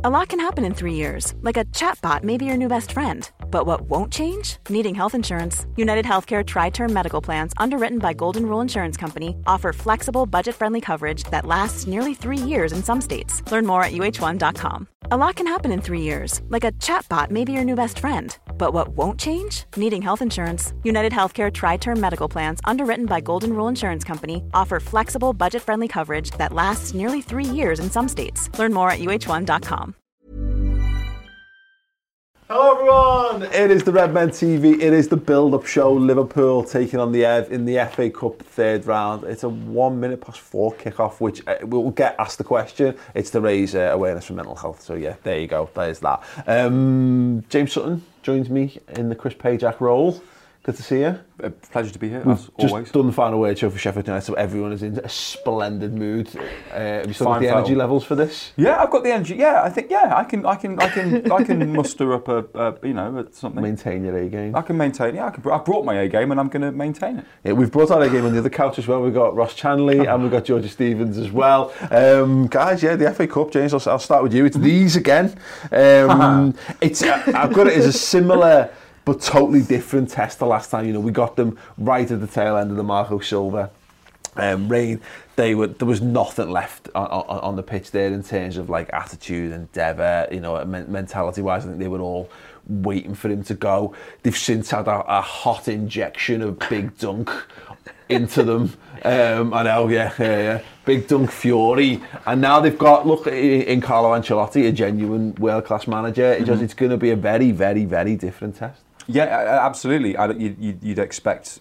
A lot can happen in 3 years, like a chatbot may be your new best friend. But what won't change? Needing health insurance. United Healthcare Tri-Term Medical Plans, underwritten by Golden Rule Insurance Company, offer flexible, budget-friendly coverage that lasts nearly 3 years in some states. Learn more at uh1.com. A lot can happen in 3 years, like a chatbot may be your new best friend. But what won't change? Needing health insurance. United Healthcare Tri-Term Medical Plans, underwritten by Golden Rule Insurance Company, offer flexible, budget-friendly coverage that lasts nearly 3 years in some states. Learn more at uh1.com. Hello everyone, it is the Redmen TV, it is the build-up show. Liverpool taking on the Ev in the FA Cup third round. It's a 1 minute past 4 kickoff, which we'll get asked the question. It's to raise awareness for mental health, so yeah, there you go, there's that. James Sutton joins me in the Chris Pajak role. Good to see you. A pleasure to be here, We've as always. Just done the final word show for Sheffield United, so everyone is in a splendid mood. Have you still got the Fine energy photo. levels for this? Yeah, I've got the energy. Yeah, I think I can muster up a something. Maintain your A game. I can maintain. Yeah, I brought my A game and I'm going to maintain it. Yeah, we've brought our A game on the other couch as well. We've got Ross Chanley and we've got Georgia Stevens as well. Guys, yeah, the FA Cup. James, I'll start with you. It's these again. I've got it as a similar but totally different test the last time. You know, we got them right at the tail end of the Marco Silva reign. There was nothing left on the pitch there in terms of like attitude, endeavour, you know, mentality wise. I think they were all waiting for him to go. They've since had a hot injection of big dunk into them. I know, yeah. Big dunk fury. And now they've got, look, in Carlo Ancelotti, a genuine world-class manager. It's going to be a very, very, very different test. Yeah, absolutely. You'd expect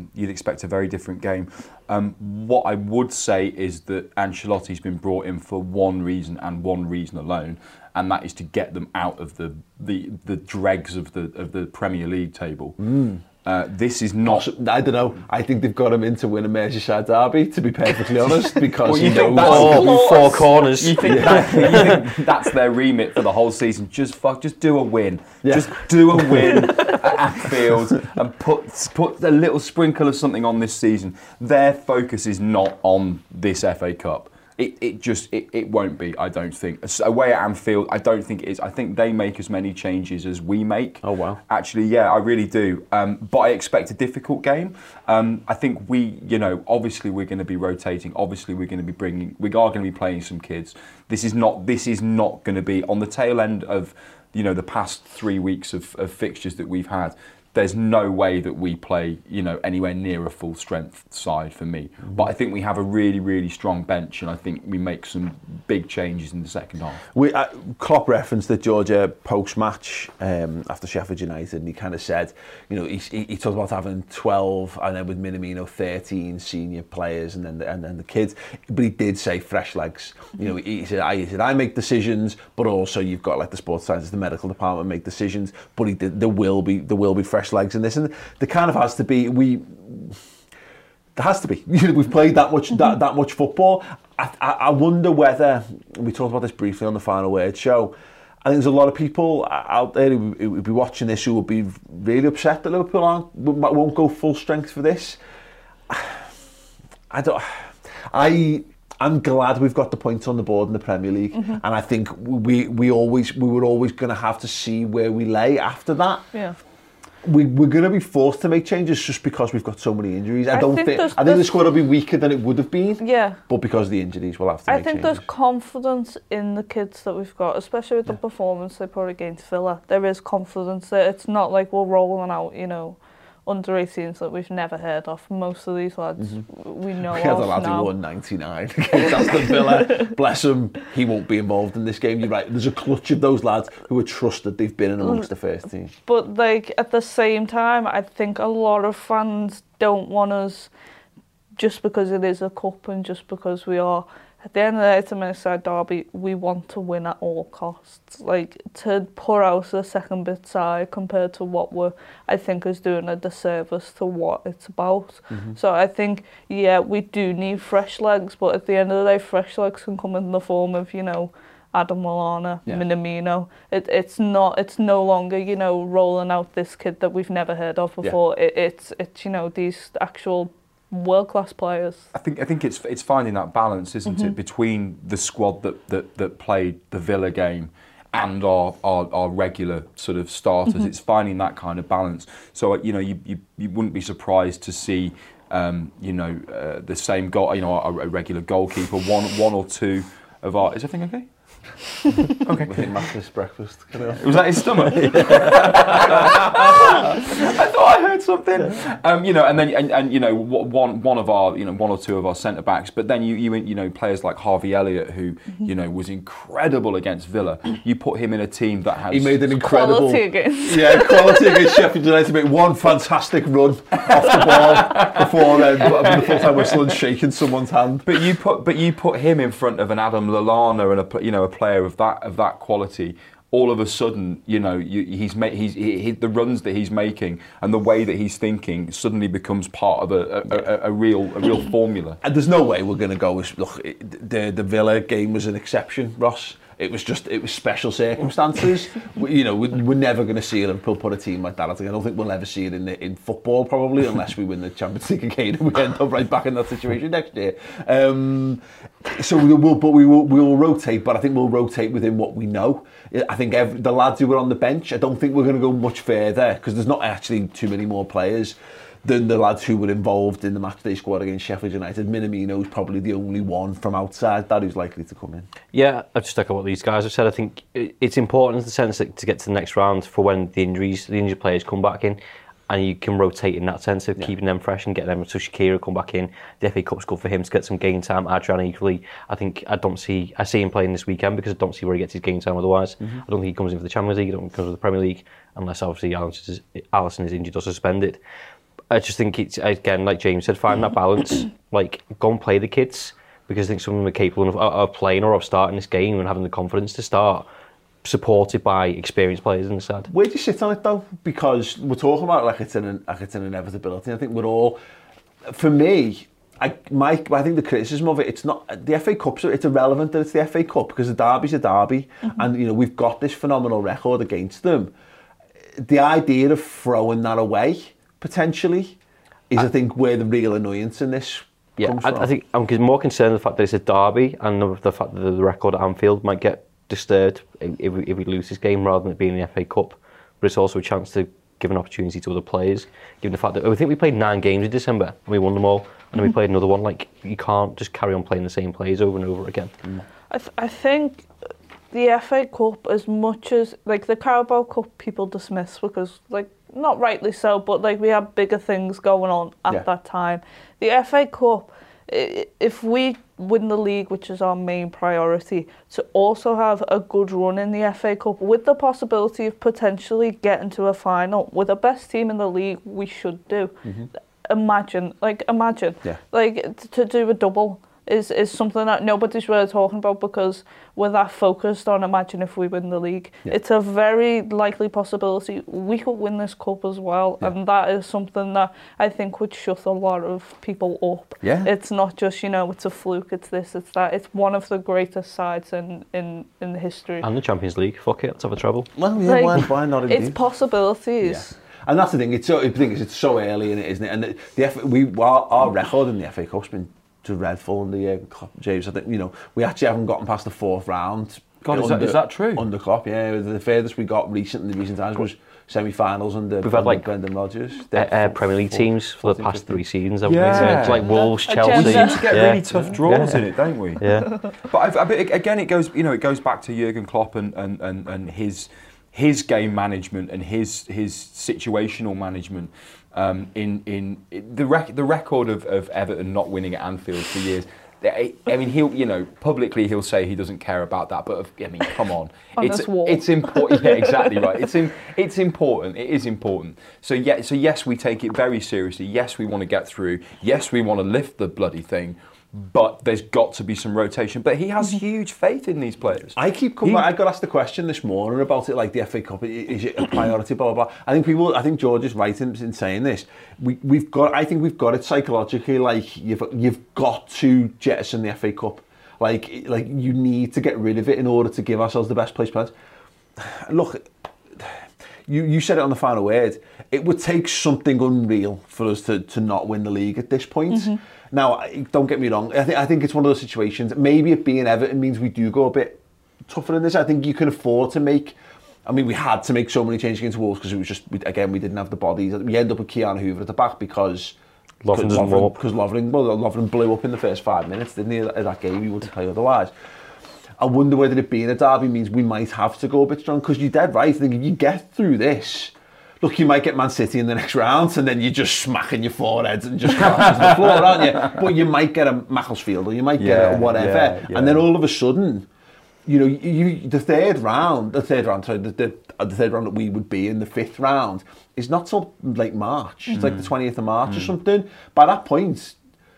a very different game. What I would say is that Ancelotti's been brought in for one reason and one reason alone, and that is to get them out of the dregs of the Premier League table. This is not. I don't know. I think they've got him in to win a Merseyside derby, to be perfectly honest, because well, you think know that's four corners. You think that's their remit for the whole season? Just do a win. Yeah. Just do a win at Anfield and put a little sprinkle of something on this season. Their focus is not on this FA Cup. It won't be, I don't think. Away at Anfield, I don't think it is. I think they make as many changes as we make. Oh, wow. Actually, yeah, I really do. But I expect a difficult game. I think obviously we're going to be rotating. Obviously we are going to be playing some kids. This is not going to be on the tail end of, the past 3 weeks of fixtures that we've had. There's no way that we play, anywhere near a full strength side for me. But I think we have a really, really strong bench, and I think we make some big changes in the second half. Klopp referenced the Georgia post-match after Sheffield United, and he kind of said, he talked about having 12, and then with Minamino 13 senior players, and then the kids. But he did say fresh legs. He said I make decisions, but also you've got like the sports science, the medical department make decisions. But there will be fresh legs in this, and there kind of has to be. There has to be. We've played that much football. I wonder whether, we talked about this briefly on the Final Word show, I think there's a lot of people out there who would be watching this who would be really upset that Liverpool won't go full strength for this. I'm glad we've got the points on the board in the Premier League, and I think we were always going to have to see where we lay after that. Yeah. We're going to be forced to make changes just because we've got so many injuries. I think the squad will be weaker than it would have been. Yeah. But because of the injuries, we'll have to make changes. I think there's confidence in the kids that we've got, especially with the performance they put against Villa. There is confidence there. It's not like we're rolling out, under 18s that we've never heard of. Most of these lads we know We had a of lad now. who won 99 against Aston Villa. Bless him, he won't be involved in this game. You're right, there's a clutch of those lads who are trusted they've been in amongst the first team. But at the same time, I think a lot of fans don't want us, just because it is a cup and just because we are, at the end of the day, it's a Merseyside derby, we want to win at all costs. To put out a second bit side compared to what I think is doing a disservice to what it's about. So I think, we do need fresh legs, but at the end of the day, fresh legs can come in the form of, Adam Lallana, Minamino. It's no longer, rolling out this kid that we've never heard of before. It's these actual world-class players. I think it's finding that balance, isn't it, between the squad that played the Villa game and our regular sort of starters. It's finding that kind of balance. So you wouldn't be surprised to see the same goal. A regular goalkeeper, one or two of our. Is everything okay? Okay. I think Matt's breakfast. Was that his stomach? I thought I heard something. And then one of our one or two of our centre backs. But then you players like Harvey Elliott, who was incredible against Villa. You put him in a team that has he made an incredible quality against quality against Sheffield United. Make one fantastic run off the ball before the full time whistle and shaking someone's hand. But you put him in front of an Adam Lallana and a player of that quality. All of a sudden, the runs that he's making and the way that he's thinking suddenly becomes part of a real formula. And there's no way we're going to go. Look, the Villa game was an exception, Ross. It was special circumstances. We're never going to see Liverpool put a team like that. I don't think we'll ever see it in football, probably, unless we win the Champions League again and we end up right back in that situation next year. So we will rotate, but I think we'll rotate within what we know. I think the lads who were on the bench, I don't think we're going to go much further because there's not actually too many more players than the lads who were involved in the matchday squad against Sheffield United. Minamino's probably the only one from outside that who's likely to come in. Yeah, I've just echoed what these guys have said. I think it's important in the sense that to get to the next round for when the injured players come back in, and you can rotate in that sense of keeping them fresh and get them. So Shaqiri come back in. The FA Cup's good for him to get some game time. Adrian equally. I see him playing this weekend because I don't see where he gets his game time otherwise. I don't think he comes in for the Champions League. I don't think he comes for the Premier League unless obviously Alisson is injured or suspended. I just think it's, again, like James said, find that balance. Like, go and play the kids because I think some of them are capable of playing or of starting this game and having the confidence to start, supported by experienced players in the side. Where do you sit on it though? Because we're talking about like it's an inevitability. I think we're all, for me, I think the criticism of it, it's not the FA Cup. So it's irrelevant that it's the FA Cup because the derby's a derby, and we've got this phenomenal record against them. The idea of throwing that away potentially is, I think, where the real annoyance in this comes from. I think I'm more concerned with the fact that it's a derby and the fact that the record at Anfield might get disturbed if we lose this game rather than it being the FA Cup. But it's also a chance to give an opportunity to other players, given the fact that I think we played 9 games in December and we won them all, and then we played another one. Like, you can't just carry on playing the same players over and over again. I think the FA Cup, as much as like the Carabao Cup people dismiss because like not rightly so, but like we have bigger things going on at that time. The FA Cup, if we win the league, which is our main priority, to also have a good run in the FA Cup with the possibility of potentially getting to a final with the best team in the league, we should do. Imagine, to do a double is something that nobody's really talking about because we're that focused on imagine if we win the league. It's a very likely possibility we could win this cup as well, and that is something that I think would shut a lot of people up. It's not just, it's a fluke, it's this, it's that. It's one of the greatest sides in history. And the Champions League, fuck it, let's have a treble. Well, yeah, why not indeed? It's possibilities. And that's the thing, it's so early in it, isn't it? And our record in the FA Cup's been dreadful under Jurgen Klopp, James. I think we actually haven't gotten past the 4th round. God, is that true? Under Klopp, yeah. The furthest we got in recent times was semi-finals under We've had like Brendan Rodgers. Premier League teams for the past 3 seasons. Yeah, like Wolves, Chelsea. We seem to get really tough draws in it, don't we? Yeah. But again, it goes back to Jurgen Klopp and his game management and his situational management. In the record of Everton not winning at Anfield for years. I mean, publicly he'll say he doesn't care about that, but I mean, come on, it's important. Yeah, exactly right. It's important. It is important. So yes, we take it very seriously. Yes, we want to get through. Yes, we want to lift the bloody thing. But there's got to be some rotation. But he has huge faith in these players. I got asked the question this morning about it, like the FA Cup, is it a priority, blah, blah, blah. I think George is right in saying this. I think we've got it psychologically, like you've got to jettison the FA Cup. Like you need to get rid of it in order to give ourselves the best place plans. Look, you said it on the final word. It would take something unreal for us to not win the league at this point. Now, don't get me wrong. I think it's one of those situations. Maybe it being Everton means we do go a bit tougher in this. I think you can afford to make. I mean, we had to make so many changes against Wolves because it was just, again, we didn't have the bodies. We end up with Keanu Hoover at the back because Lovren blew up in the first 5 minutes, didn't he? Of that game, he wouldn't play otherwise. I wonder whether it being a derby means we might have to go a bit strong, because you're dead right. I think if you get through this, look, you might get Man City in the next round and then you're just smacking your foreheads and just crashing to the floor, aren't you? But you might get a Macclesfield or you might get a whatever. And then all of a sudden, you know, the third round that we would be in, the fifth round, is not till like March. It's like the 20th of March or something. By that point,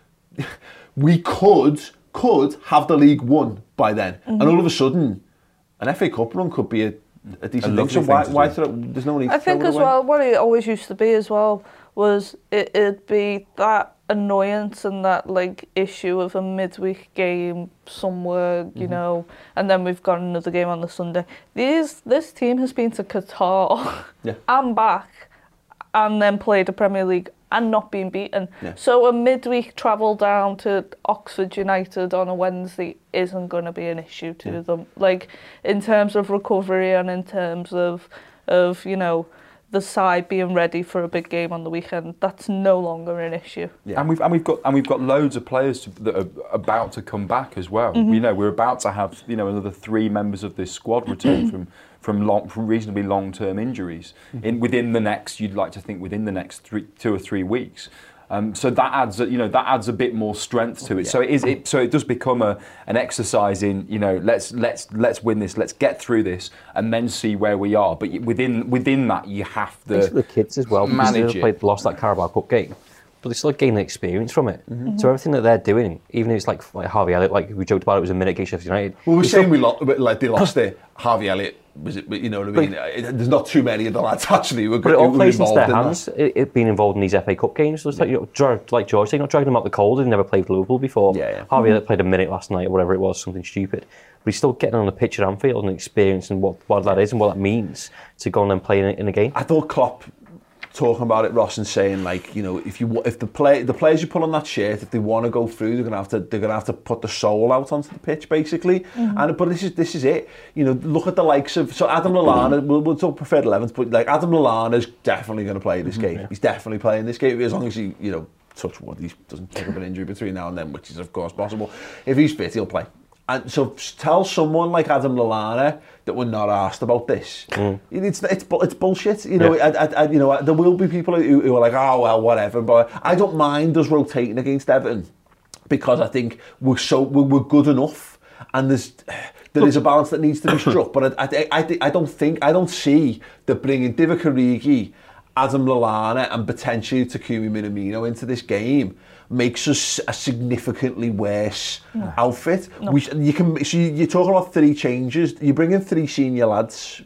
we could have the league won by then. And all of a sudden, an FA Cup run could be a decent thing. So why there's no need I to throw think it as away. well, what it always used to be as well was it'd be that annoyance and that like issue of a midweek game somewhere, you know, and then we've got another game on the Sunday. This team has been to Qatar and back, and then played the Premier League and not been beaten. Yeah. So a midweek travel down to Oxford United on a Wednesday isn't going to be an issue to them. Like, in terms of recovery and in terms of you know, the side being ready for a big game on the weekend, that's no longer an issue. Yeah. And we've got loads of players that are about to come back as well. You know, we're about to have, you know, another 3 members of this squad return from reasonably long-term injuries within the next. You'd like to think within the next 2 or 3 weeks. So that adds, a bit more strength to it. So it does become an exercise in, you know, let's win this, let's get through this, and then see where we are. But within that, you have to the kids as well, manage because they lost that Carabao Cup game, but they still gaining experience from it. So everything that they're doing, even if it's like Harvey Elliott, like we joked about, it was a minute against Sheffield United. Well, we're saying they lost it. Harvey Elliott, was it? You know what I mean? There's not too many of the lads actually who but it all plays into their in hands. It being involved in these FA Cup games. So it's like, you know, like George saying, not dragging them out the cold. He'd never played for Liverpool before. Harvey Elliott played a minute last night or whatever it was, something stupid. But he's still getting on the pitch at Anfield and experiencing what that is and what that means to go and then play in a game. I thought Klopp talking about it, Ross, and saying, like, you know, if the players you put on that shirt, if they want to go through, they're gonna have to put the soul out onto the pitch, basically. But this is it. You know, look at the likes of Adam Lallana. We'll talk preferred 11s, but like Adam Lallana's definitely going to play this game. He's definitely playing this game as long as he, you know, touch wood, he doesn't pick up an injury between now and then, which is of course possible. If he's fit, he'll play. And so tell someone like Adam Lallana that we're not asked about this. It's bullshit. You know, you know, there will be people who are like, oh well, whatever. But I don't mind us rotating against Everton because I think we're good enough, and there is a balance that needs to be struck. But I don't see that bringing Divock Origi, Adam Lallana, and potentially Takumi Minamino into this game makes us a significantly worse outfit. No. You're talking about 3 changes. You bring in 3 senior lads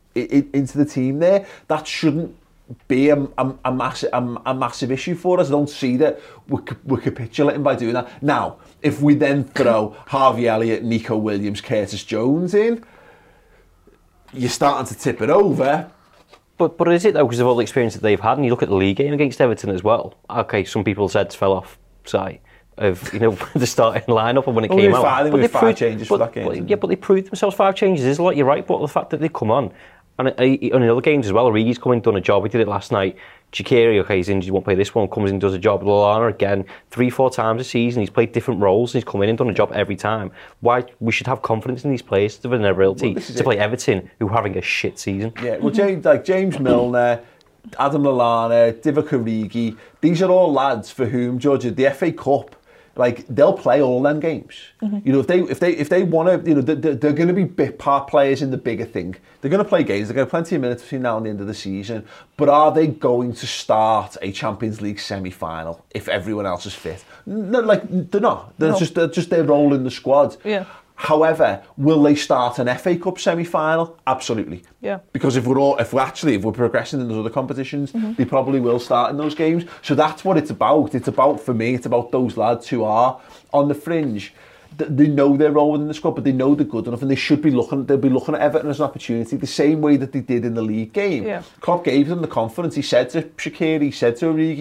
into the team there. That shouldn't be a massive issue for us. I don't see that we're capitulating by doing that. Now, if we then throw Harvey Elliott, Nico Williams, Curtis Jones in, you're starting to tip it over. But is it though, because of all the experience that they've had, and you look at the league game against Everton as well. Okay, some people said fell off side of, you know, the starting lineup and when it came out. I think we had 5 changes for that game. But they proved themselves. 5 changes is a lot. You're right, but the fact that they come on, and in other games as well, Origi's come in, done a job. He did it last night. Shaqiri, okay, he's injured, he won't play this one. Comes in, does a job. Lallana again, 3-4 times a season. He's played different roles and he's come in and done a job every time. Why we should have confidence in these players to win their ability to play Everton, who are having a shit season. Yeah, well, James Milner, Adam Lallana, Divock Origi, these are all lads for whom, George, the FA Cup, like, they'll play all them games. You know, if they want to, you know, they're going to be bit part players in the bigger thing. They're going to play games. They're going to have plenty of minutes between now and the end of the season. But are they going to start a Champions League semi-final if everyone else is fit? No, like, they're not. They're just their role in the squad. Yeah. However, will they start an FA Cup semi-final? Absolutely. Yeah. Because if we're progressing in those other competitions, they probably will start in those games. So that's what it's about. It's about, for me, it's about those lads who are on the fringe. They know their role within the squad, but they know they're good enough, and they'll be looking at Everton as an opportunity, the same way that they did in the league game. Yeah. Klopp gave them the confidence. He said to Shaqiri, he said to Origi,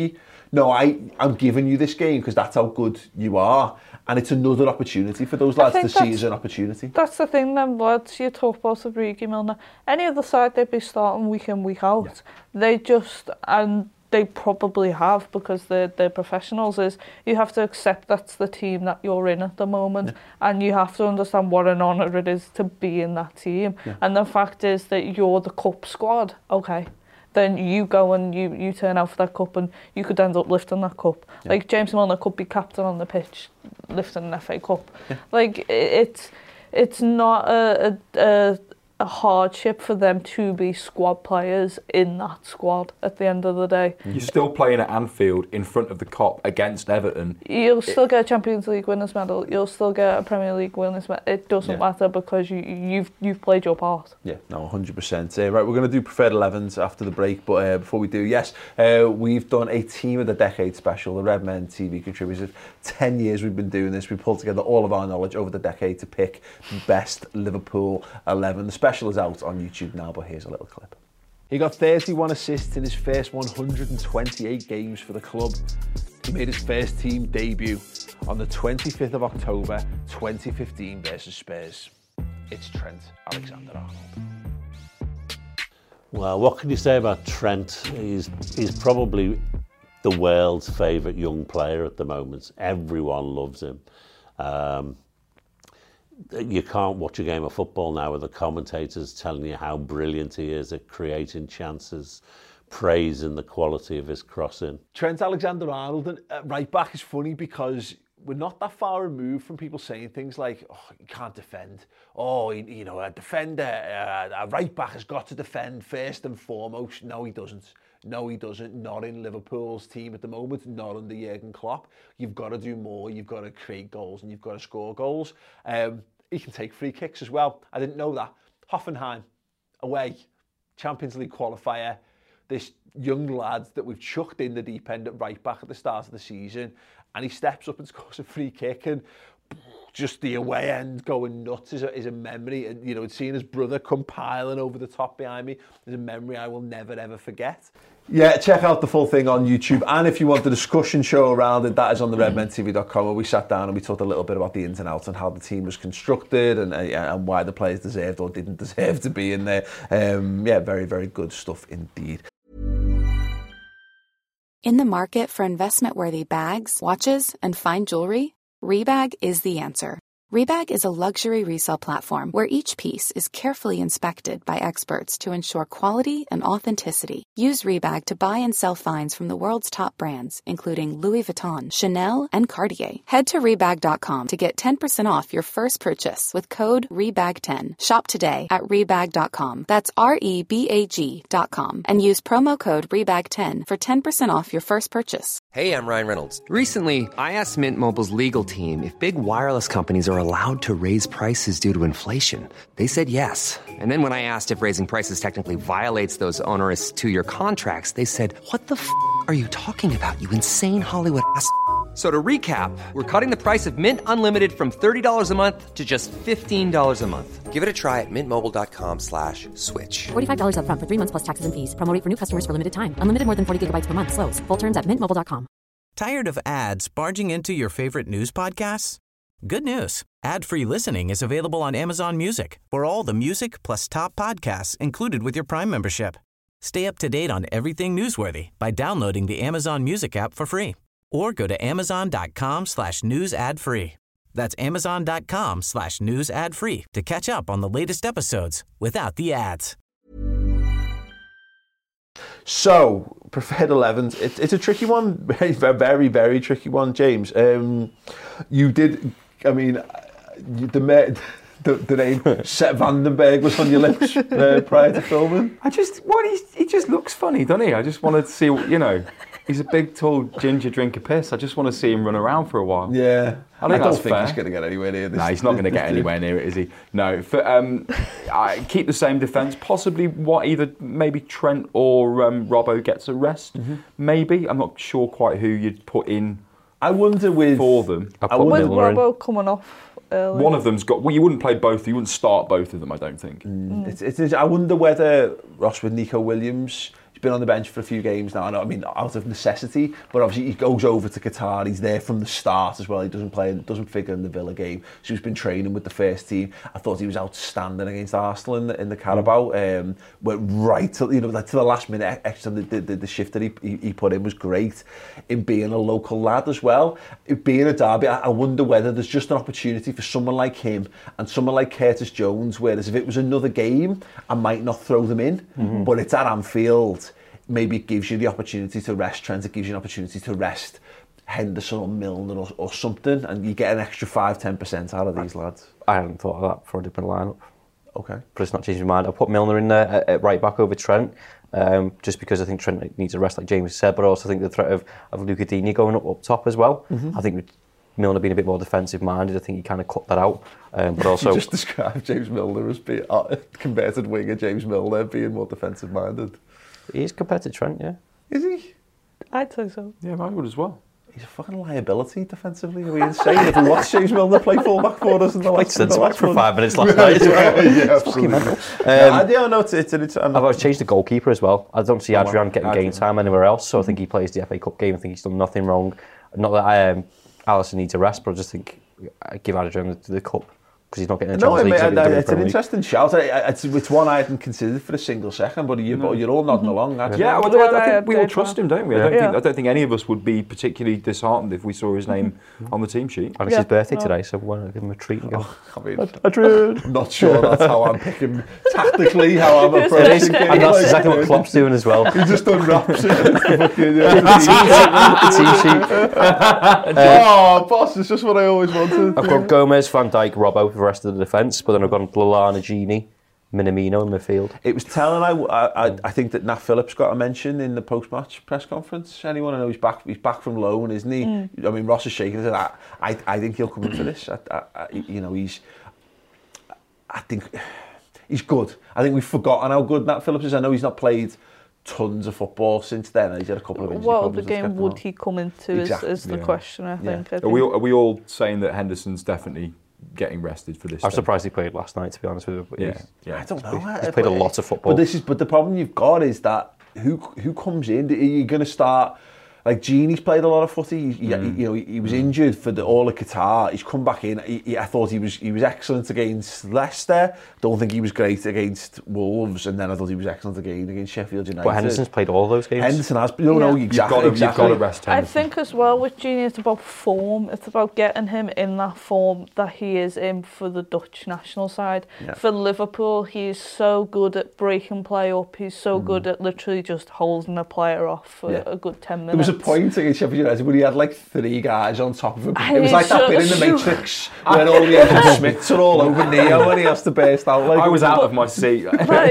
no, I'm giving you this game because that's how good you are. And it's another opportunity for those lads to see as an opportunity. That's the thing then, lads. You talk about Origi, Milner. Any other side they'd be starting week in, week out. Yeah. They just, and they probably have because they're professionals, is you have to accept that's the team that you're in at the moment. Yeah. And you have to understand what an honour it is to be in that team. Yeah. And the fact is that you're the cup squad, okay. Then you go and you turn out for that cup and you could end up lifting that cup. Yeah. Like James Milner could be captain on the pitch lifting an FA Cup. Yeah. Like it's not a hardship for them to be squad players in that squad at the end of the day. You're still playing at Anfield in front of the Kop against Everton. You'll still get a Champions League winners medal. You'll still get a Premier League winners medal. It doesn't matter because you've played your part. Yeah, no, 100%. Right, we're going to do preferred 11s after the break, but before we do, we've done a Team of the Decade special. The Red Men TV contributors. 10 years we've been doing this. We pulled together all of our knowledge over the decade to pick the best Liverpool 11. The special is out on YouTube now, but here's a little clip. He got 31 assists in his first 128 games for the club. He made his first team debut on the 25th of October 2015 versus Spurs. It's Trent Alexander-Arnold. Well, what can you say about Trent? He's probably the world's favourite young player at the moment. Everyone loves him. You can't watch a game of football now with the commentators telling you how brilliant he is at creating chances, praising the quality of his crossing. Trent Alexander-Arnold right back is funny because we're not that far removed from people saying things like, oh, he can't defend. Oh, a defender, a right back has got to defend first and foremost. No, he doesn't. No, he doesn't. Not in Liverpool's team at the moment, not under Jurgen Klopp. You've got to do more. You've got to create goals and you've got to score goals. He can take free kicks as well. I didn't know that. Hoffenheim, away, Champions League qualifier. This young lad that we've chucked in the deep end at right back at the start of the season, and he steps up and scores a free kick, and just the away end going nuts is a memory. And seeing his brother come piling over the top behind me is a memory I will never ever forget. Yeah, check out the full thing on YouTube, and if you want the discussion show around it, that is on the redmentv.com, where we sat down and we talked a little bit about the ins and outs and how the team was constructed and why the players deserved or didn't deserve to be in there. Very, very good stuff indeed. In the market for investment-worthy bags, watches, and fine jewelry, Rebag is the answer. Rebag is a luxury resale platform where each piece is carefully inspected by experts to ensure quality and authenticity. Use Rebag to buy and sell finds from the world's top brands, including Louis Vuitton, Chanel, and Cartier. Head to Rebag.com to get 10% off your first purchase with code REBAG10. Shop today at Rebag.com. That's REBAG.com. And use promo code REBAG10 for 10% off your first purchase. Hey, I'm Ryan Reynolds. Recently, I asked Mint Mobile's legal team if big wireless companies are allowed to raise prices due to inflation. They said yes. And then when I asked if raising prices technically violates those onerous 2-year contracts, they said, what the f*** are you talking about, you insane Hollywood ass f- So to recap, we're cutting the price of Mint Unlimited from $30 a month to just $15 a month. Give it a try at mintmobile.com/switch. $45 up front for 3 months plus taxes and fees. Promo rate for new customers for limited time. Unlimited more than 40 gigabytes per month. Slows full terms at mintmobile.com. Tired of ads barging into your favorite news podcasts? Good news. Ad-free listening is available on Amazon Music for all the music plus top podcasts included with your Prime membership. Stay up to date on everything newsworthy by downloading the Amazon Music app for free. Or go to amazon.com/news ad free. That's amazon.com/news ad free to catch up on the latest episodes without the ads. So, preferred 11s. It's a tricky one, very, very, very tricky one, James. You did, I mean, the name Seth Vandenberg was on your lips prior to filming. He just looks funny, doesn't he? I just wanted to see, he's a big, tall ginger drink of piss. I just want to see him run around for a while. Yeah. I don't think he's going to get anywhere near this. No, he's not going to get anywhere near it, is he? No. I keep the same defence. Possibly either maybe Trent or Robbo gets a rest. Mm-hmm. Maybe. I'm not sure quite who you'd put in. I wonder for them. With Robbo coming off early. One of them's got. Well, you wouldn't play both. You wouldn't start both of them, I don't think. I wonder whether Ross with Nico Williams. He's been on the bench for a few games now. I mean, out of necessity, but obviously he goes over to Qatar. He's there from the start as well. He doesn't figure in the Villa game. So he's been training with the first team. I thought he was outstanding against Arsenal in the Carabao. Went right to to the last minute. Extra the shift that he put in was great. In being a local lad as well, being a derby, I wonder whether there's just an opportunity for someone like him and someone like Curtis Jones. Whereas if it was another game, I might not throw them in. But it's at Anfield. Maybe it gives you the opportunity to rest Trent. It gives you an opportunity to rest Henderson or Milner or something, and you get an extra 5-10% out of these lads. I hadn't thought of that before I did my lineup. Okay. But it's not changed my mind. I'll put Milner in there at right back over Trent, just because I think Trent needs a rest, like James said, but I also think the threat of Luca Digne going up top as well. I think with Milner being a bit more defensive minded, I think he kind of cut that out. But also, you just described James Milner as being converted winger. James Milner being more defensive minded. He is compared to Trent, yeah. Is he? I'd say so. Yeah, I would as well. He's a fucking liability defensively. Are we insane? If we watched James Milner play fullback for us in the last for 5 minutes last night as well. Yeah, absolutely. I've always changed the goalkeeper as well. I don't see Adrian getting game time anywhere else, so I think he plays the FA Cup game. I think he's done nothing wrong. Not that Alisson needs a rest, but I just think I give Adrian the cup because he's not getting a chance. It's an interesting shout. It's one I hadn't considered for a single second, but you're all nodding along. Actually. Yeah, I think we all trust him, don't we? I don't think any of us would be particularly disheartened if we saw his name on the team sheet. And it's his birthday today, so why not give him a treat and go? Adrian. Not sure that's how I'm picking tactically how I'm approaching. And that's exactly what Klopp's doing as well. He just unwraps it. The team sheet. Oh, boss! It's just what I always wanted. I've got Gomez, Van Dijk, Robbo for the rest of the defence, but then I've got Lallana, Gini, Minamino in midfield. It was telling. I think that Nat Phillips got a mention in the post-match press conference. Anyone I know he's back from loan, isn't he? I mean, Ross is shaking his head. I think he'll come in for this. I think he's good. I think we've forgotten how good Nat Phillips is. I know he's not played tons of football since then. He's had a couple of injury problems. What the game would he come into is the question, I think. Are we all saying that Henderson's definitely getting rested for this? I was surprised he played last night, to be honest with you. I don't know. He's played a lot of football. But the problem you've got is that who comes in? Are you going to start? Like Gini's played a lot of footy. He was injured for all of Qatar. He's come back in. I thought he was excellent against Leicester. Don't think he was great against Wolves, and then I thought he was excellent against Sheffield United. But Henderson's played all those games. Henderson has. Exactly. You've got to rest Henderson. I think as well with Gini, it's about form. It's about getting him in that form that he is in for the Dutch national side. Yeah. For Liverpool, he's so good at breaking play up. He's so good at literally just holding a player off for a good 10 minutes. There was a point against Sheffield United where he had like 3 guys on top of him. It was like that bit in The Matrix when all the Agent Smiths are all over Neo and he has to burst out. Like, I was out of my seat.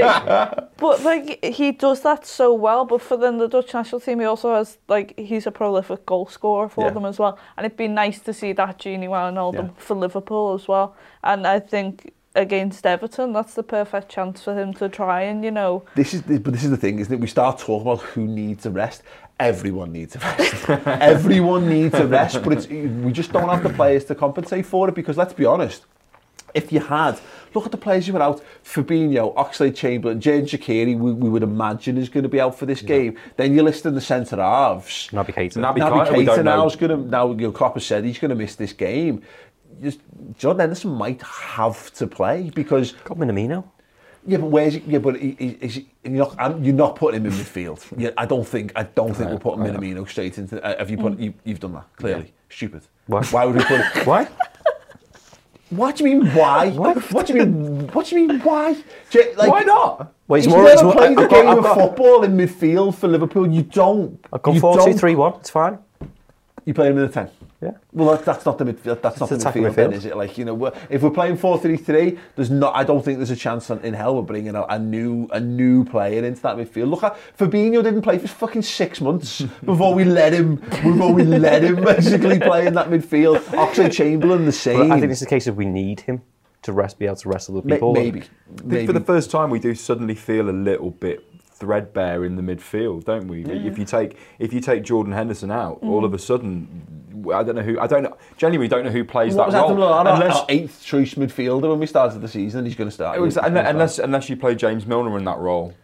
But like he does that so well. But for then the Dutch national team, he also has he's a prolific goal scorer for them as well. And it'd be nice to see that Gini Wijnaldum for Liverpool as well. And I think against Everton, that's the perfect chance for him to try and This is the thing, isn't it? We start talking about who needs a rest. Everyone needs a rest. Everyone needs a rest, but we just don't have the players to compensate for it because let's be honest, if you had, look at the players you were out, Fabinho, Oxlade-Chamberlain, Xherdan Shaqiri, we would imagine is going to be out for this game. Then you list in the centre halves. Naby Keita now is going to, Klopp has said he's going to miss this game. Jordan Henderson might have to play because... Got Minamino. Yeah, but where's he? Yeah, but you're not putting him in midfield. I don't think we're putting Minamino straight into. Have you put? You've done that clearly. Yeah. Stupid. Why would we put it? Why? What do you mean? Why? What do you mean? Why? Why not? Well, you never play the game of football in midfield for Liverpool. You don't. I've gone 4-2-3-1. It's fine. You play him in the 10. Yeah. Well, that's not the midfield. That's not the midfield, then, is it? If we're playing 4-3-3, I don't think there's a chance in hell we're bringing out a new player into that midfield. Look, Fabinho didn't play for fucking 6 months before we let him basically play in that midfield. Oxlade-Chamberlain the same. Well, I think it's the case of we need him to be able to rest other people. Maybe. For the first time, we do suddenly feel a little bit threadbare in the midfield, don't we? Yeah. If you take Jordan Henderson out, all of a sudden, genuinely don't know who plays that role. Unless 8th choice midfielder when we started the season, he's going to start. Unless you play James Milner in that role.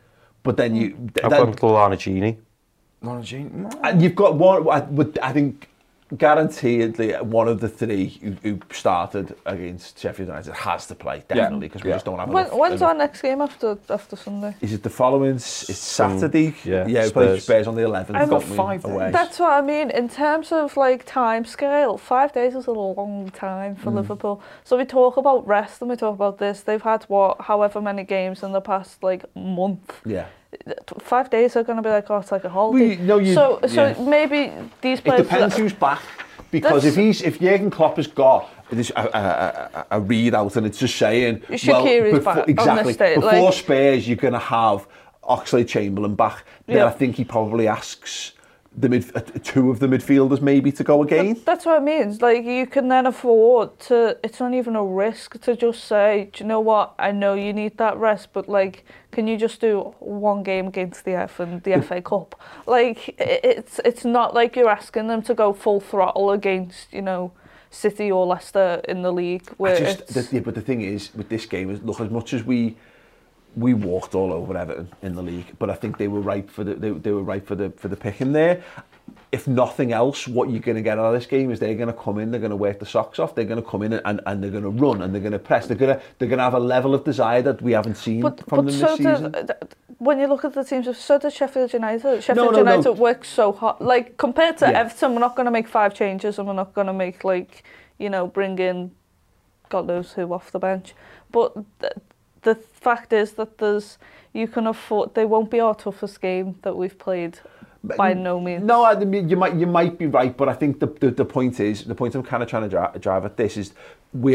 But then you... I've gone to Lana Genie. And you've got one, I think, guaranteedly one of the three who started against Sheffield United has to play, definitely, because we just don't have enough. When's our next game after Sunday? Is it the following? It's Saturday. Yeah, we play Spurs on the 11th. I've got 5 days. Away. That's what I mean. In terms of like time scale, 5 days is a long time for Liverpool. So we talk about rest and we talk about this. They've had however many games in the past like month. Yeah. 5 days are going to be like, oh, it's like a holiday. So maybe these players... It depends who's back. Because if Jurgen Klopp has got this, a readout and it's just saying... Shaqiri's back exactly, on this day. Before Spurs, you're going to have Oxlade-Chamberlain back. Then I think he probably asks two of the midfielders maybe to go again. That's what I mean. It's like you can then afford to... It's not even a risk to just say, do you know what? I know you need that rest, but like, can you just do one game against the FA Cup? Like, it's not like you're asking them to go full throttle against, City or Leicester in the league. Where but the thing is, with this game, look, as much as we walked all over Everton in the league, but I think they were ripe for the picking there. If nothing else, what you're going to get out of this game is they're going to come in, they're going to work the socks off, they're going to come in and they're going to run and they're going to press. They're going to have a level of desire that we haven't seen from them this season. When you look at the teams, so does Sheffield United. Sheffield United works so hard. Like compared to Everton, we're not going to make 5 changes and we're not going to make bring in God knows who off the bench. But the fact is that you can afford. They won't be our toughest game that we've played. By no means. No, I mean, you might be right, but I think the point I'm kind of trying to drive at this is we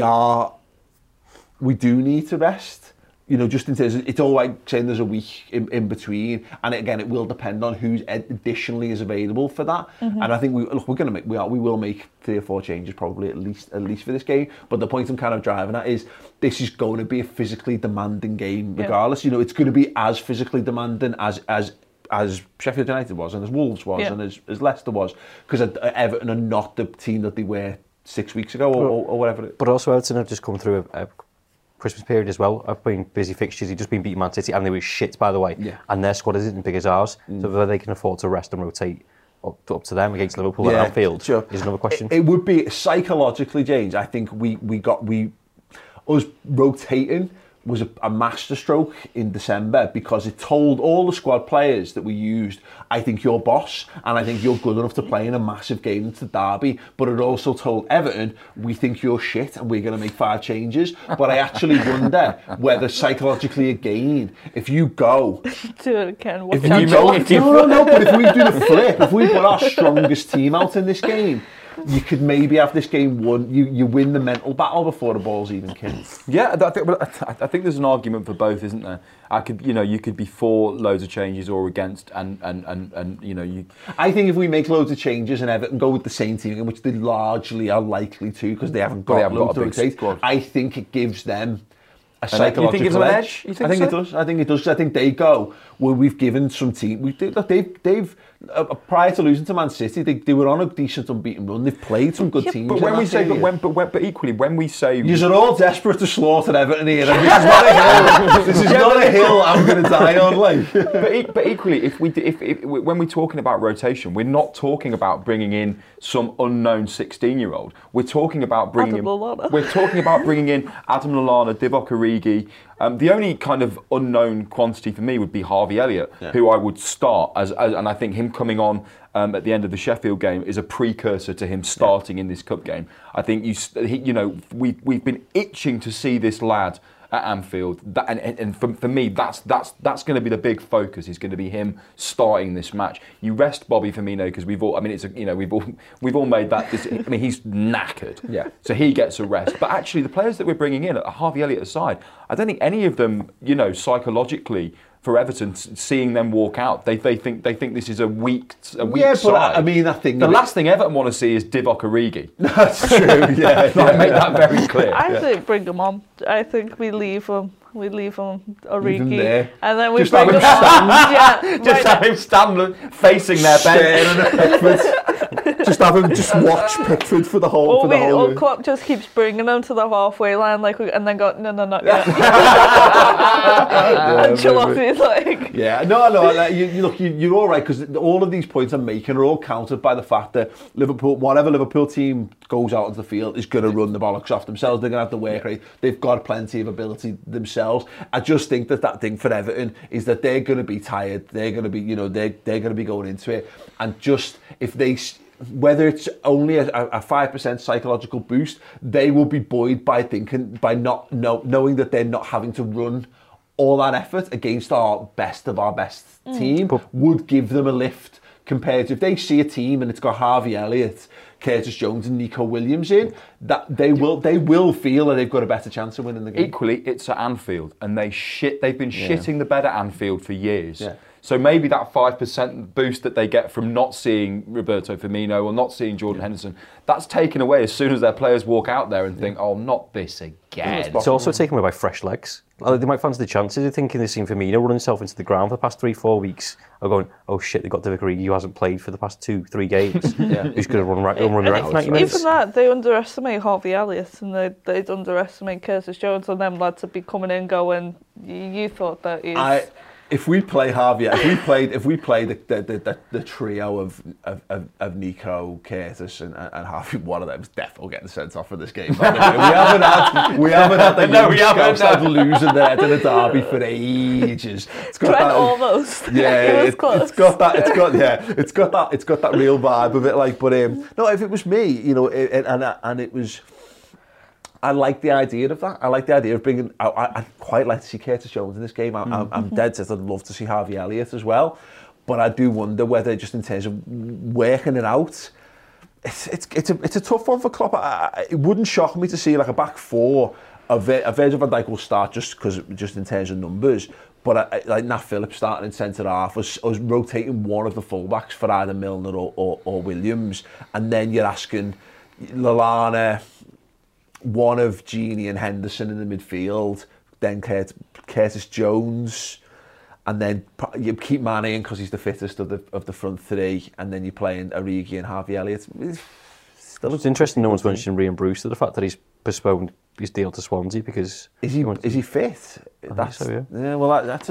do need to rest. Just in terms of, it's all right saying there's a week in between, and again, it will depend on who's additionally is available for that. Mm-hmm. And I think we will make 3 or 4 changes probably at least for this game. But the point I'm kind of driving at is this is going to be a physically demanding game, regardless. It's going to be as physically demanding as Sheffield United was, and as Wolves was, and as Leicester was, because Everton are not the team that they were 6 weeks ago or whatever. But also Everton have just come through a Christmas period as well. I've been busy fixtures. You've just been beating Man City, and they were shit, by the way. Yeah. And their squad isn't as big as ours, so whether they can afford to rest and rotate up to them against Liverpool at Anfield is another question. It would be psychologically, James. I think us rotating was a masterstroke in December because it told all the squad players that we used, I think you're boss and I think you're good enough to play in a massive game into Derby, but it also told Everton, we think you're shit and we're going to make 5 changes. But I actually wonder whether psychologically again, if you go... Do it again. But if we do the flip, if we put our strongest team out in this game, you could maybe have this game won. You win the mental battle before the ball's even kicked. Yeah, I think there's an argument for both, isn't there? You could be for loads of changes or against, and you. I think if we make loads of changes and Everton go with the same team, which they largely are likely to because they haven't got loads to rotate, I think it gives them a psychological you think it's an edge? I think it does. I think it does. I think they go where we've given some team. They've prior to losing to Man City, they were on a decent unbeaten run. They've played some good teams. But when we say, but equally, when we say, you're all desperate to slaughter Everton here. This is not a hill. This is not a hill I'm going to die on. Like, but equally, if when we're talking about rotation, we're not talking about bringing in some unknown 16-year-old. We're talking about bringing in Adam Lallana, Divock Origi. The only kind of unknown quantity for me would be Harvey Elliott, who I would start and I think him coming on at the end of the Sheffield game is a precursor to him starting in this cup game. I think we've been itching to see this lad at Anfield, and for me, that's going to be the big focus. Is going to be him starting this match. You rest Bobby Firmino because we've all made that. He's knackered. So he gets a rest. But actually, the players that we're bringing in, Harvey Elliott aside, I don't think any of them, psychologically, for Everton, seeing them walk out, they think this is a weak side. But I think the last thing Everton want to see is Divock Origi. That's true. Yeah, I make that very clear. I think bring him on. I think we leave him. Origi, leave him there. And then we just bring him stand. Just have him stand facing their bench. Just have him just watch Pickford for the whole. Or Klopp just keeps bringing them to the halfway line, like, and then go, no, not yet. Ancelotti's like, no. Like, you're all right, because all of these points I'm making are all countered by the fact that Liverpool, whatever Liverpool team goes out into the field, is going to run the bollocks off themselves. They're going to have to work rate. They've got plenty of ability themselves. I just think that thing for Everton is that they're going to be tired. They're going to be, they're going to be going into it, and just if they, whether it's only a 5% psychological boost, they will be buoyed by not knowing that they're not having to run all that effort against our best team, would give them a lift compared to if they see a team and it's got Harvey Elliott, Curtis Jones and Nico Williams in, that they will feel that they've got a better chance of winning the game. Equally, it's at Anfield, and they've been shitting the bed at Anfield for years. Yeah. So maybe that 5% boost that they get from not seeing Roberto Firmino or not seeing Jordan Henderson, that's taken away as soon as their players walk out there and think, oh, not this again. It's also taken away by fresh legs. They might fancy the chances of thinking they've seen Firmino running himself into the ground for the past 3-4 weeks, or going, oh shit, they've got Divock Origi who hasn't played for the past 2-3 games. Who's going to run the right for 90 minutes? Even that, they underestimate Harvey Elliott, and they'd underestimate Curtis Jones, and them lads would be coming in going, you thought that he's... If we play Harvey, if we play the trio of Nico, Curtis and Harvey, one of them is definitely getting sent off for this game. We haven't had the Scouts losing their head in a derby for ages. It's got that almost. Yeah, it was close. It's got that real vibe of it. Like, but no, if it was me, and it was. I like the idea of that. I like the idea of bringing... I'd quite like to see Curtis Jones in this game. I'm dead set. I'd love to see Harvey Elliott as well. But I do wonder whether, just in terms of working it out, it's a tough one for Klopp. It wouldn't shock me to see like a back four. Virgil van Dijk will start just in terms of numbers. But like Nat Phillips starting in centre half, us rotating one of the fullbacks for either Milner or Williams, and then you're asking Lallana, one of Gini and Henderson in the midfield, then Curtis Jones, and then you keep Mane in because he's the fittest of the front three, and then you're playing Origi and Harvey Elliott. It's interesting no one's mentioned Ryan Brewster, the fact that he's postponed his deal to Swansea because... Is he fit? So, yeah. Well, that's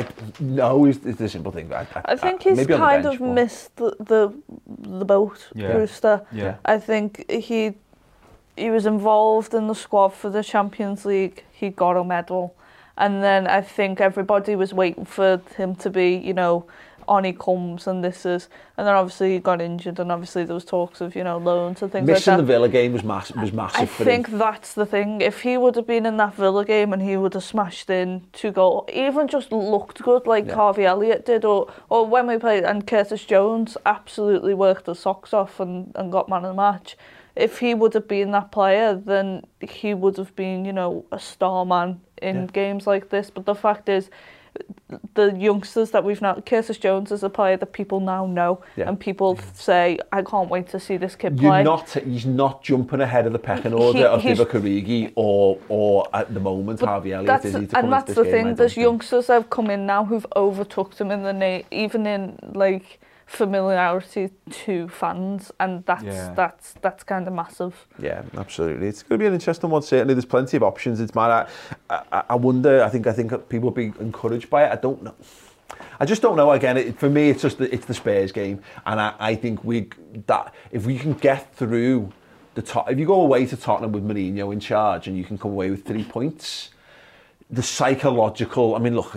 no, it's the simple thing. I think he's kind of missed the boat, Brewster. Yeah. I think he was involved in the squad for the Champions League. He got a medal. And then I think everybody was waiting for him to be, on he comes and this is... And then obviously he got injured, and obviously there was talks of, loans and things like that. Missing the Villa game was massive for him. I think that's the thing. If he would have been in that Villa game and he would have smashed in 2 goals, even just looked good like Harvey Elliott did, or when we played, and Curtis Jones absolutely worked his socks off and got man of the match. If he would have been that player, then he would have been, a star man in games like this. But the fact is, the youngsters that we've now... Curtis Jones is a player that people now know, and people say, I can't wait to see this kid play. He's not jumping ahead of the pecking order of Divock Origi or at the moment, Harvey Elliott, is he? And that's the thing, there's youngsters that have come in now who've overtook them in the even in, familiarity to fans, and that's kind of massive. Yeah, absolutely. It's going to be an interesting one. Certainly, there's plenty of options. It's mad. I wonder. I think people will be encouraged by it. I don't know. I just don't know. Again, for me, it's the Spurs game, and I think if we can get through the top, if you go away to Tottenham with Mourinho in charge, and you can come away with 3 points. The psychological,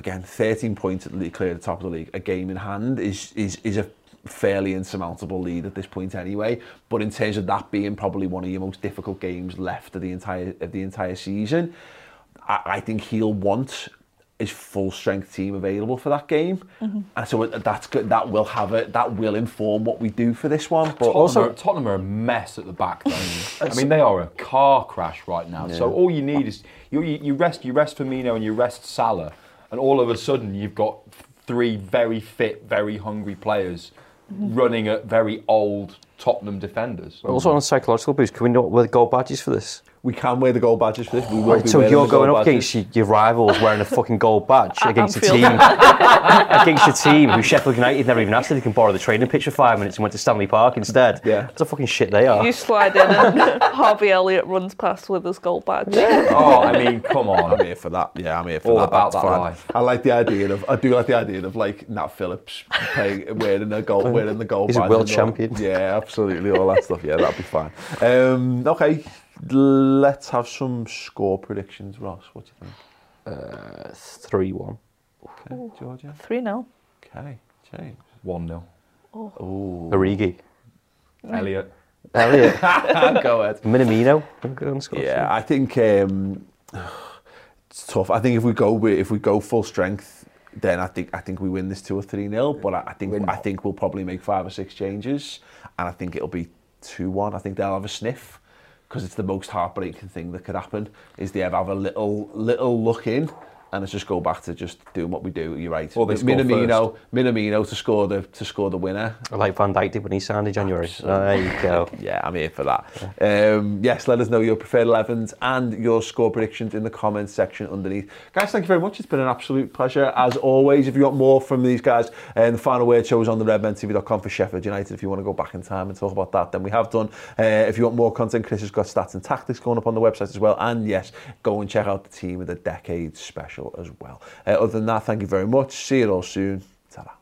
13 points at clear at the top of the league, a game in hand is a fairly insurmountable lead at this point anyway. But in terms of that being probably one of your most difficult games left of the entire season, I think he'll want his full strength team available for that game, and so that's good. That will inform what we do for this one. But Tottenham are a mess at the back. They are a car crash right now. Yeah. So all you need is you rest Firmino and you rest Salah, and all of a sudden you've got 3 very fit, very hungry players running at very old Tottenham defenders. Also on a psychological boost, can we know what the goal badges for this? We can wear the gold badges for this. We will Right, be so wearing you're the gold going up badges. against your rivals wearing a fucking gold badge against a Anfield. team who Sheffield United never even asked if they can borrow the training pitch for 5 minutes and went to Stanley Park instead. Yeah. That's a fucking shit they are. You slide in and Harvey Elliott runs past with his gold badge. Oh, I mean, come on. I'm here for that. Yeah, I'm here for All that. about That's that fine. life. I do like the idea of like Nat Phillips wearing the gold He's a badge world and all. champion. Yeah, absolutely, all that stuff. Yeah, that'd be fine. Okay, let's have some score predictions, Ross. What do you think? 3-1. Okay, Georgia. 3-0. Okay, James. 1-0. Origi. Elliot. Elliot. Go ahead. Minamino. Good on score. Yeah, I think it's tough. I think if we go full strength, then I think we win this 2 or 3-0. But I think we'll probably make 5 or 6 changes, and I think it'll be 2-1. I think they'll have a sniff, because it's the most heartbreaking thing that could happen. Is they ever have a little look in, and it's just go back to just doing what we do. You're right. Or they score Minamino to score the winner. Like Van Dijk did when he signed in January. There you go. Yeah, I'm here for that. Yes, let us know your preferred 11s and your score predictions in the comments section underneath. Guys, thank you very much. It's been an absolute pleasure. As always, if you want more from these guys, the Final Word show is on the redmentv.com for Sheffield United. If you want to go back in time and talk about that, then we have done. If you want more content, Chris has got stats and tactics going up on the website as well. And yes, go and check out the Team of the Decade special as well. Other than that, thank you very much. See you all soon. Ta-ra.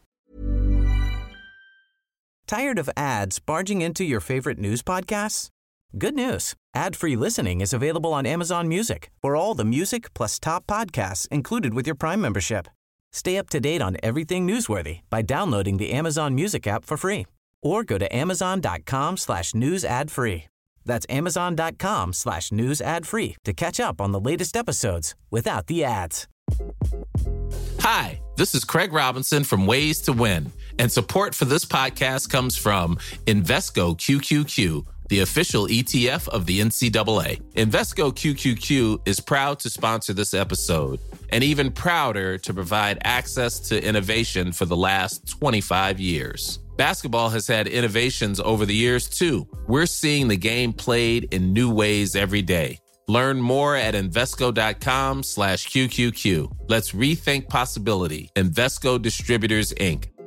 Tired of ads barging into your favorite news podcasts? Good news. Ad-free listening is available on Amazon Music for all the music plus top podcasts included with your Prime membership. Stay up to date on everything newsworthy by downloading the Amazon Music app for free or go to amazon.com/news ad free. That's amazon.com/news ad free to catch up on the latest episodes without the ads. Hi, this is Craig Robinson from Ways to Win, and support for this podcast comes from Invesco QQQ, the official ETF of the NCAA. Invesco QQQ is proud to sponsor this episode, and even prouder to provide access to innovation for the last 25 years. Basketball has had innovations over the years, too. We're seeing the game played in new ways every day. Learn more at Invesco.com/QQQ. Let's rethink possibility. Invesco Distributors, Inc.